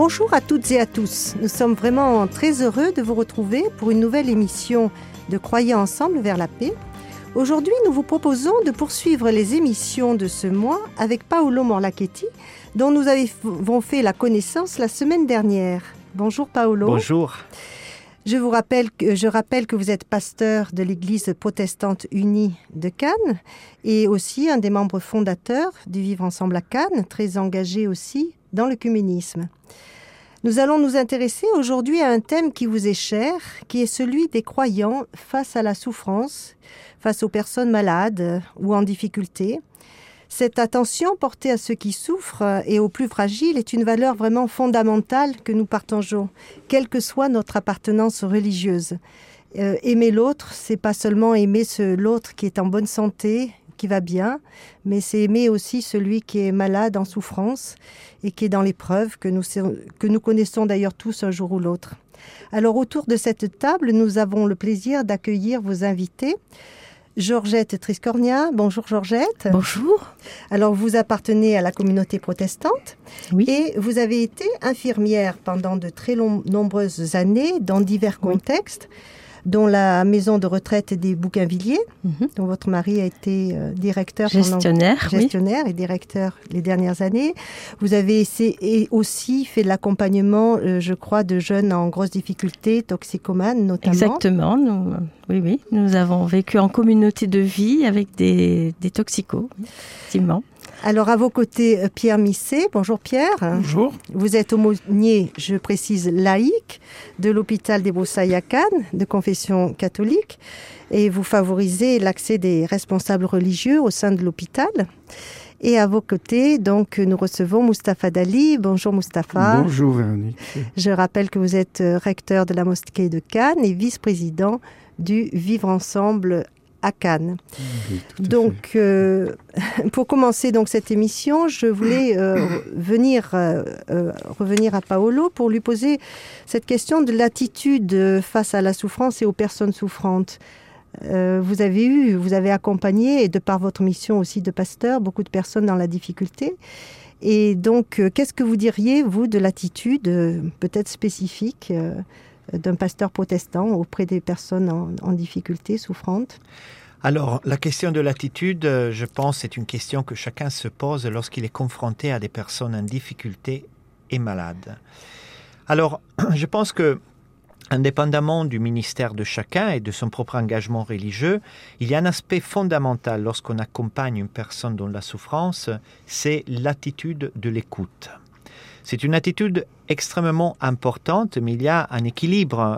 Bonjour à toutes et à tous. Nous sommes vraiment très heureux de vous retrouver pour une nouvelle émission de Croyez ensemble vers la paix. Aujourd'hui, nous vous proposons de poursuivre les émissions de ce mois avec Paolo Morlacchetti, dont nous avons fait la connaissance la semaine dernière. Bonjour Paolo. Bonjour. Je rappelle que vous êtes pasteur de l'Église protestante unie de Cannes et aussi un des membres fondateurs du Vivre ensemble à Cannes, très engagé aussi dans l'œcuménisme. Nous allons nous intéresser aujourd'hui à un thème qui vous est cher, qui est celui des croyants face à la souffrance, face aux personnes malades ou en difficulté. Cette attention portée à ceux qui souffrent et aux plus fragiles est une valeur vraiment fondamentale que nous partageons, quelle que soit notre appartenance religieuse. Aimer l'autre, c'est pas seulement aimer l'autre qui est en bonne santé, qui va bien, mais c'est aimer aussi celui qui est malade, en souffrance et qui est dans l'épreuve, que nous connaissons d'ailleurs tous un jour ou l'autre. Alors autour de cette table, nous avons le plaisir d'accueillir vos invités. Georgette Triscornia. Bonjour Georgette. Bonjour. Alors vous appartenez à la communauté protestante. Oui. Et vous avez été infirmière pendant de très nombreuses années dans divers contextes, dont la maison de retraite des Bougainvilliers, dont votre mari a été gestionnaire et directeur les dernières années. Vous avez aussi fait de l'accompagnement, je crois, de jeunes en grosse difficulté, toxicomanes notamment. Exactement. Nous avons vécu en communauté de vie avec des toxicos, effectivement. Alors, à vos côtés, Pierre Misset. Bonjour Pierre. Bonjour. Vous êtes aumônier, je précise, laïque, de l'hôpital des Broussailles à Cannes, de confession catholique, et vous favorisez l'accès des responsables religieux au sein de l'hôpital. Et à vos côtés, donc, nous recevons Mustapha Dali. Bonjour Mustapha. Bonjour Véronique. Je rappelle que vous êtes recteur de la mosquée de Cannes et vice-président du Vivre ensemble à Cannes. Oui, donc, pour commencer donc cette émission, je voulais revenir à Paolo pour lui poser cette question de l'attitude face à la souffrance et aux personnes souffrantes. Vous avez accompagné, et de par votre mission aussi de pasteur, beaucoup de personnes dans la difficulté. Et donc, qu'est-ce que vous diriez, vous, de l'attitude peut-être spécifique d'un pasteur protestant auprès des personnes en difficulté, souffrantes? Alors, la question de l'attitude, je pense, c'est une question que chacun se pose lorsqu'il est confronté à des personnes en difficulté et malades. Alors, je pense que, indépendamment du ministère de chacun et de son propre engagement religieux, il y a un aspect fondamental lorsqu'on accompagne une personne dans la souffrance, c'est l'attitude de l'écoute. C'est une attitude extrêmement importante, mais il y a un équilibre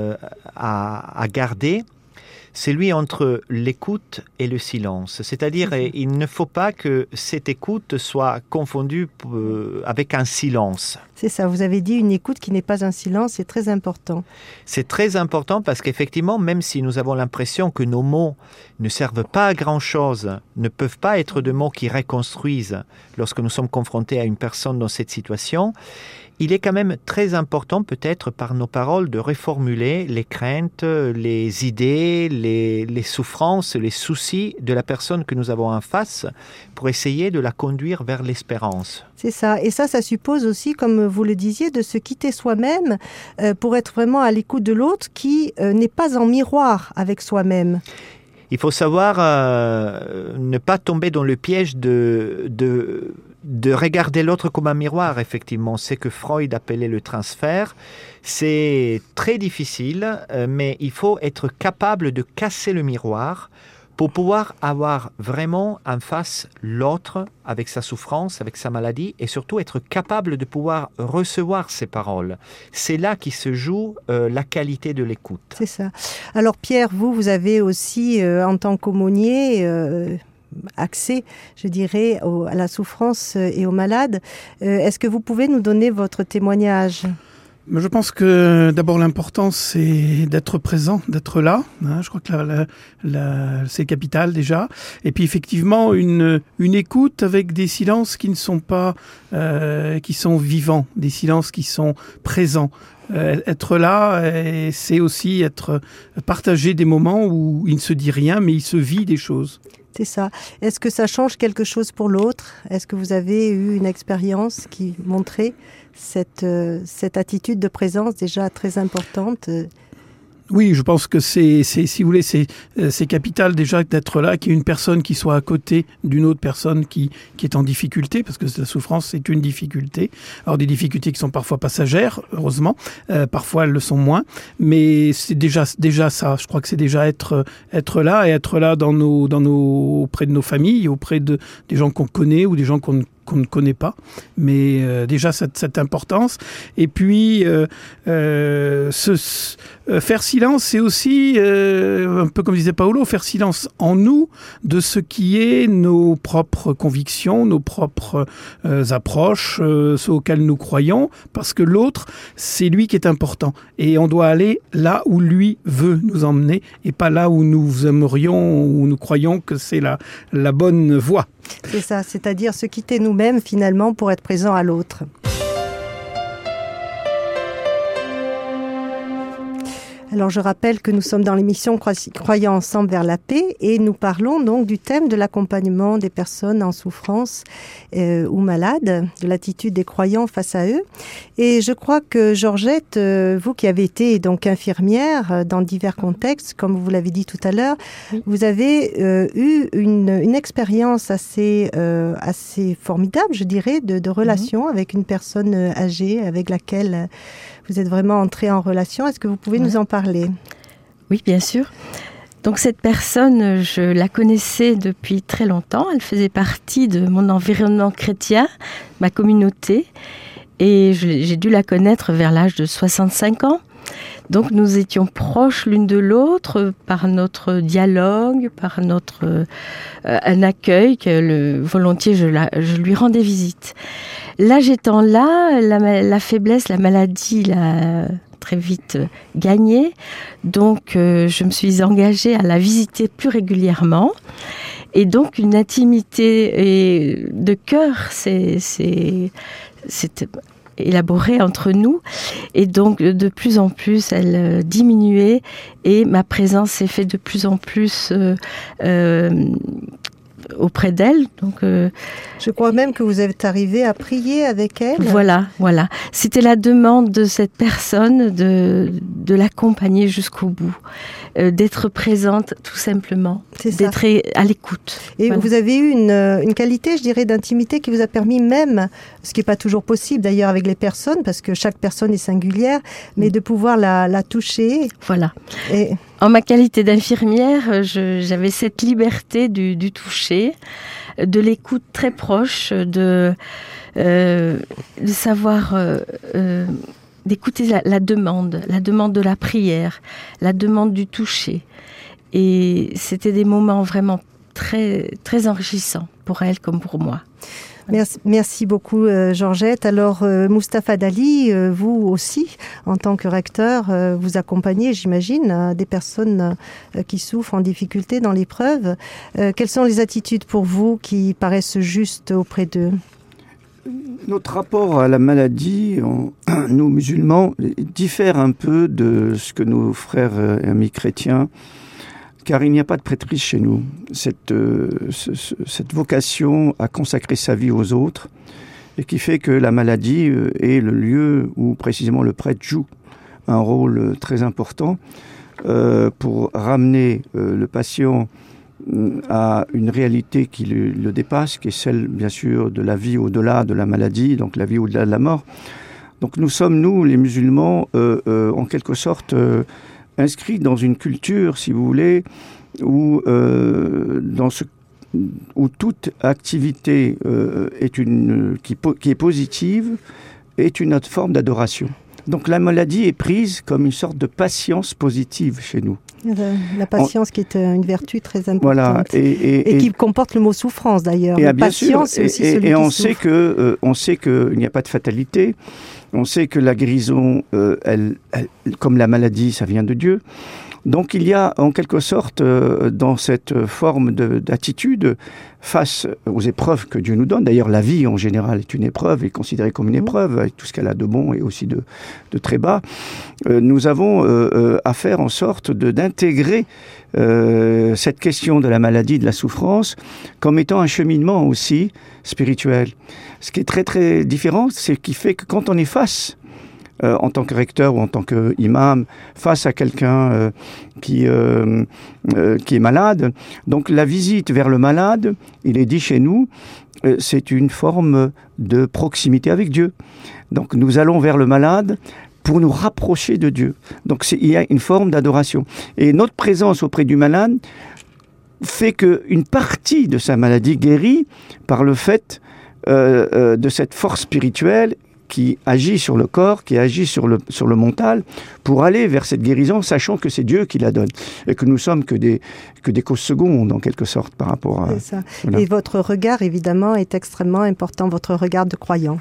à garder, celui entre l'écoute et le silence. C'est-à-dire, il ne faut pas que cette écoute soit confondue avec un silence. C'est ça, vous avez dit une écoute qui n'est pas un silence, c'est très important. C'est très important parce qu'effectivement, même si nous avons l'impression que nos mots ne servent pas à grand-chose, ne peuvent pas être de mots qui reconstruisent lorsque nous sommes confrontés à une personne dans cette situation, il est quand même très important, peut-être par nos paroles, de reformuler les craintes, les idées, les souffrances, les soucis de la personne que nous avons en face pour essayer de la conduire vers l'espérance. C'est ça. Et ça suppose aussi, comme vous le disiez, de se quitter soi-même pour être vraiment à l'écoute de l'autre qui n'est pas en miroir avec soi-même. Il faut savoir ne pas tomber dans le piège de regarder l'autre comme un miroir, effectivement. C'est que Freud appelait le transfert. C'est très difficile, mais il faut être capable de casser le miroir pour pouvoir avoir vraiment en face l'autre avec sa souffrance, avec sa maladie, et surtout être capable de pouvoir recevoir ses paroles. C'est là qui se joue la qualité de l'écoute. C'est ça. Alors Pierre, vous avez aussi, en tant qu'aumônier, accès, je dirais, à la souffrance et aux malades. Est-ce que vous pouvez nous donner votre témoignage ? Je pense que d'abord l'important c'est d'être présent, d'être là. Je crois que c'est capital déjà. Et puis effectivement une écoute avec des silences qui ne sont pas, qui sont vivants, des silences qui sont présents. Être là, c'est aussi partager des moments où il ne se dit rien, mais il se vit des choses. C'est ça. Est-ce que ça change quelque chose pour l'autre? Est-ce que vous avez eu une expérience qui montrait cette attitude de présence déjà très importante? Oui, je pense que si vous voulez, c'est capital déjà d'être là, qu'il y ait une personne qui soit à côté d'une autre personne qui est en difficulté, parce que la souffrance, c'est une difficulté. Alors, des difficultés qui sont parfois passagères, heureusement, parfois elles le sont moins, mais c'est déjà ça. Je crois que c'est déjà être là, et être là auprès de nos familles, auprès des gens qu'on connaît ou des gens qu'on ne connaît pas, mais déjà cette importance. Et puis faire silence, c'est aussi un peu comme disait Paolo, faire silence en nous de ce qui est nos propres convictions, nos propres approches, ceux auxquels nous croyons, parce que l'autre, c'est lui qui est important, et on doit aller là où lui veut nous emmener, et pas là où nous aimerions, où nous croyons que c'est la bonne voie. C'est ça, c'est-à-dire se quitter nous-mêmes finalement pour être présent à l'autre. Alors je rappelle que nous sommes dans l'émission Croyant ensemble vers la paix et nous parlons donc du thème de l'accompagnement des personnes en souffrance ou malades, de l'attitude des croyants face à eux. Et je crois que Georgette, vous qui avez été donc infirmière dans divers contextes, comme vous l'avez dit tout à l'heure, oui. Vous avez eu une expérience assez formidable, je dirais, de relation avec une personne âgée avec laquelle vous êtes vraiment entrée en relation. Est-ce que vous pouvez nous en parler? Oui, bien sûr. Donc cette personne, je la connaissais depuis très longtemps. Elle faisait partie de mon environnement chrétien, ma communauté. Et j'ai dû la connaître vers l'âge de 65 ans. Donc nous étions proches l'une de l'autre par notre dialogue, par un accueil que volontiers je lui rendais visite. L'âge étant là, la faiblesse, la maladie l'a très vite gagnée. Donc je me suis engagée à la visiter plus régulièrement. Et donc une intimité de cœur s'est élaborée entre nous, et donc de plus en plus elle diminuait et ma présence s'est faite de plus en plus auprès d'elle. Donc, je crois même que vous êtes arrivé à prier avec elle. Voilà. C'était la demande de cette personne de l'accompagner jusqu'au bout, d'être présente tout simplement, d'être à l'écoute. Et voilà. Vous avez eu une qualité, je dirais, d'intimité qui vous a permis même, ce qui n'est pas toujours possible d'ailleurs avec les personnes, parce que chaque personne est singulière, mais de pouvoir la toucher. Voilà. En ma qualité d'infirmière, j'avais cette liberté du toucher, de l'écoute très proche, de savoir d'écouter la demande de la prière, la demande du toucher. Et c'était des moments vraiment très, très enrichissants pour elle comme pour moi. Merci beaucoup Georgette. Alors Mustapha Dali, vous aussi, en tant que recteur, vous accompagnez, j'imagine, des personnes qui souffrent en difficulté dans l'épreuve. Quelles sont les attitudes pour vous qui paraissent justes auprès d'eux? Notre rapport à la maladie, nous musulmans, diffère un peu de ce que nos frères et amis chrétiens, car il n'y a pas de prêtrise chez nous. Cette vocation à consacrer sa vie aux autres, et qui fait que la maladie est le lieu où précisément le prêtre joue un rôle très important pour ramener le patient à une réalité qui le dépasse, qui est celle, bien sûr, de la vie au-delà de la maladie, donc la vie au-delà de la mort. Donc nous sommes, nous, les musulmans, en quelque sorte inscrits dans une culture, si vous voulez, où toute activité qui est positive est une autre forme d'adoration. Donc la maladie est prise comme une sorte de patience positive chez nous. La patience qui est une vertu très importante. Voilà, et qui comporte le mot souffrance d'ailleurs. La patience, c'est aussi celui qui souffre. On sait qu'il n'y a pas de fatalité. On sait que la guérison, comme la maladie, ça vient de Dieu. Donc il y a en quelque sorte dans cette forme d'attitude face aux épreuves que Dieu nous donne. D'ailleurs, la vie en général est une épreuve, est considérée comme une épreuve, avec tout ce qu'elle a de bon et aussi de très bas. Nous avons à faire en sorte d'intégrer cette question de la maladie, de la souffrance, comme étant un cheminement aussi spirituel. Ce qui est très très différent, c'est qui fait que quand on est face en tant que recteur ou en tant qu'imam, face à quelqu'un qui est malade. Donc la visite vers le malade, il est dit chez nous, c'est une forme de proximité avec Dieu. Donc nous allons vers le malade pour nous rapprocher de Dieu. Donc il y a une forme d'adoration. Et notre présence auprès du malade fait qu'une partie de sa maladie guérit par le fait de cette force spirituelle qui agit sur le corps, qui agit sur le mental, pour aller vers cette guérison, sachant que c'est Dieu qui la donne, et que nous sommes que des causes secondes, en quelque sorte, par rapport à... C'est ça. Voilà. Et votre regard, évidemment, est extrêmement important, votre regard de croyant.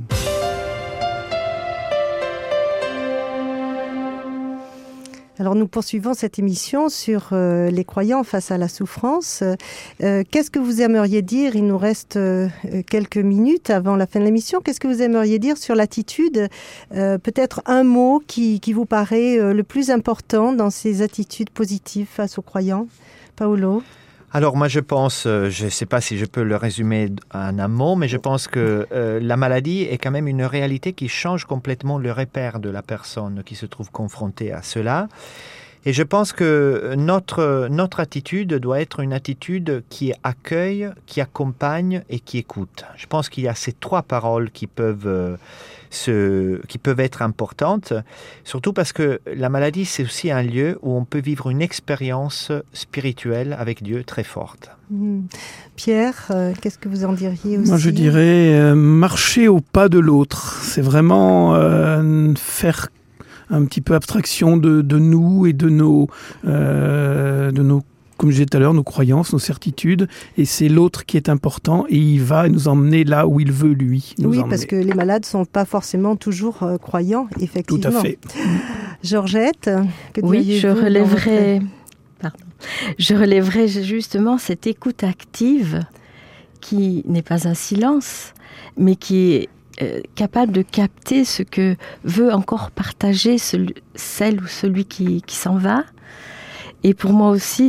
Alors nous poursuivons cette émission sur les croyants face à la souffrance. Qu'est-ce que vous aimeriez dire? Il nous reste quelques minutes avant la fin de l'émission. Qu'est-ce que vous aimeriez dire sur l'attitude? Peut-être un mot qui vous paraît le plus important dans ces attitudes positives face aux croyants. Paolo? Alors moi je pense, je ne sais pas si je peux le résumer en un mot, mais je pense que la maladie est quand même une réalité qui change complètement le repère de la personne qui se trouve confrontée à cela. Et je pense que notre attitude doit être une attitude qui accueille, qui accompagne et qui écoute. Je pense qu'il y a ces trois paroles qui peuvent être importantes, surtout parce que la maladie, c'est aussi un lieu où on peut vivre une expérience spirituelle avec Dieu très forte. Pierre, qu'est-ce que vous en diriez aussi? Moi, je dirais marcher au pas de l'autre. C'est vraiment faire un petit peu abstraction de nous et de nos comme je disais tout à l'heure, nos croyances, nos certitudes, et c'est l'autre qui est important, et il va nous emmener là où il veut, lui. Oui, parce que les malades ne sont pas forcément toujours croyants, effectivement. Tout à fait. Georgette, que oui, je relèverai justement cette écoute active qui n'est pas un silence, mais qui est capable de capter ce que veut encore partager celle ou celui qui s'en va. Et pour moi aussi,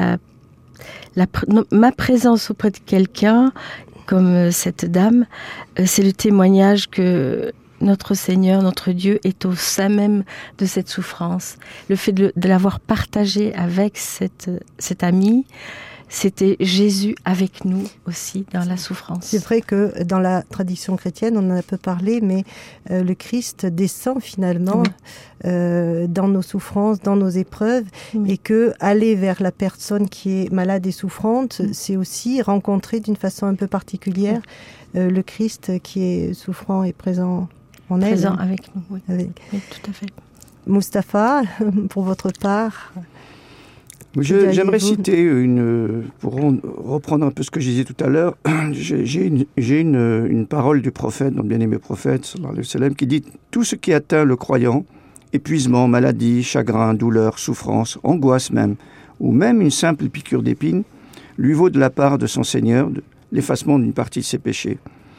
ma présence auprès de quelqu'un, comme cette dame, c'est le témoignage que notre Seigneur, notre Dieu, est au sein même de cette souffrance. Le fait de l'avoir partagé avec cette amie, c'était Jésus avec nous aussi dans la souffrance. C'est vrai que dans la tradition chrétienne, on en a peu parlé, mais le Christ descend finalement dans nos souffrances, dans nos épreuves, et que aller vers la personne qui est malade et souffrante, c'est aussi rencontrer d'une façon un peu particulière le Christ qui est souffrant et présent en elle. Présent avec nous, oui. Oui, tout à fait. Mustapha, pour votre part... J'aimerais citer pour reprendre un peu ce que je disais tout à l'heure, j'ai une parole du prophète, notre bien-aimé prophète, sallallahu alayhi wa sallam, qui dit « Tout ce qui atteint le croyant, épuisement, maladie, chagrin, douleur, souffrance, angoisse même, ou même une simple piqûre d'épine, lui vaut de la part de son Seigneur l'effacement d'une partie de ses péchés. »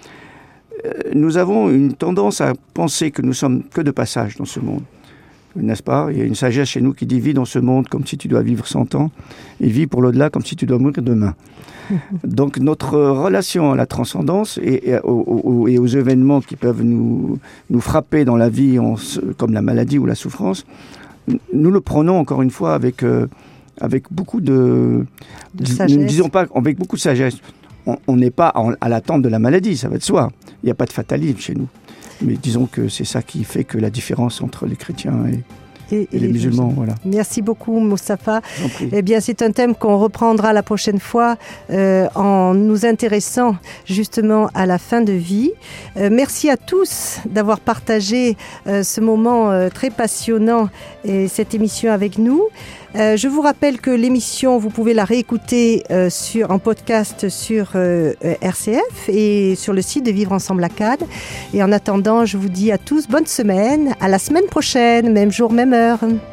Nous avons une tendance à penser que nous sommes que de passage dans ce monde. N'est-ce pas? Il y a une sagesse chez nous qui dit « Vis dans ce monde comme si tu dois vivre 100 ans et vis pour l'au-delà comme si tu dois mourir demain. » Donc notre relation à la transcendance et aux événements qui peuvent nous frapper dans la vie, comme la maladie ou la souffrance, nous le prenons encore une fois avec beaucoup de sagesse. Ne disons pas avec beaucoup de sagesse. On n'est pas à l'attente de la maladie, ça va de soi. Il n'y a pas de fatalisme chez nous. Mais disons que c'est ça qui fait que la différence entre les chrétiens et les musulmans. Voilà. Merci beaucoup, Mustapha. Eh bien, c'est un thème qu'on reprendra la prochaine fois en nous intéressant justement à la fin de vie. Merci à tous d'avoir partagé ce moment très passionnant et cette émission avec nous. Je vous rappelle que l'émission, vous pouvez la réécouter en podcast sur RCF et sur le site de Vivre Ensemble à Cannes. Et en attendant, je vous dis à tous bonne semaine, à la semaine prochaine, même jour, même heure.